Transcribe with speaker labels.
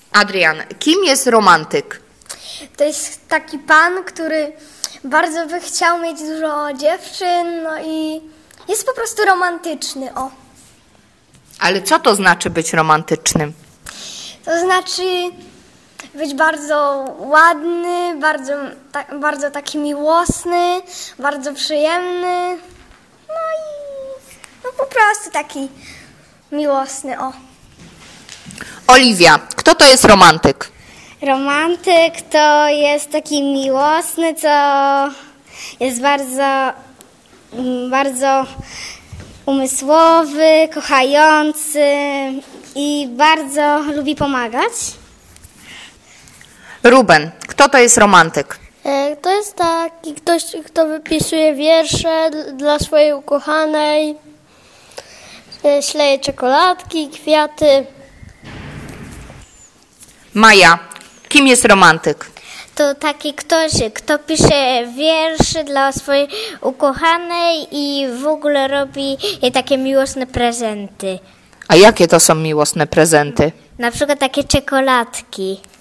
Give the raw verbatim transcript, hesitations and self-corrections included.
Speaker 1: Adrian, kim jest romantyk?
Speaker 2: To jest taki pan, który bardzo by chciał mieć dużo dziewczyn, no i jest po prostu romantyczny, o.
Speaker 1: Ale co to znaczy być romantycznym?
Speaker 2: To znaczy być bardzo ładny, bardzo, ta, bardzo taki miłosny, bardzo przyjemny, no i no po prostu taki miłosny, o.
Speaker 1: Oliwia, kto to jest romantyk?
Speaker 3: Romantyk to jest taki miłosny, co jest bardzo, bardzo umysłowy, kochający i bardzo lubi pomagać.
Speaker 1: Ruben, kto to jest romantyk?
Speaker 4: To jest taki ktoś, kto wypisuje wiersze dla swojej ukochanej, śleje czekoladki, kwiaty.
Speaker 1: Maja, kim jest romantyk?
Speaker 3: To taki ktoś, kto pisze wiersze dla swojej ukochanej i w ogóle robi jej takie miłosne prezenty.
Speaker 1: A jakie to są miłosne prezenty?
Speaker 3: Na przykład takie czekoladki.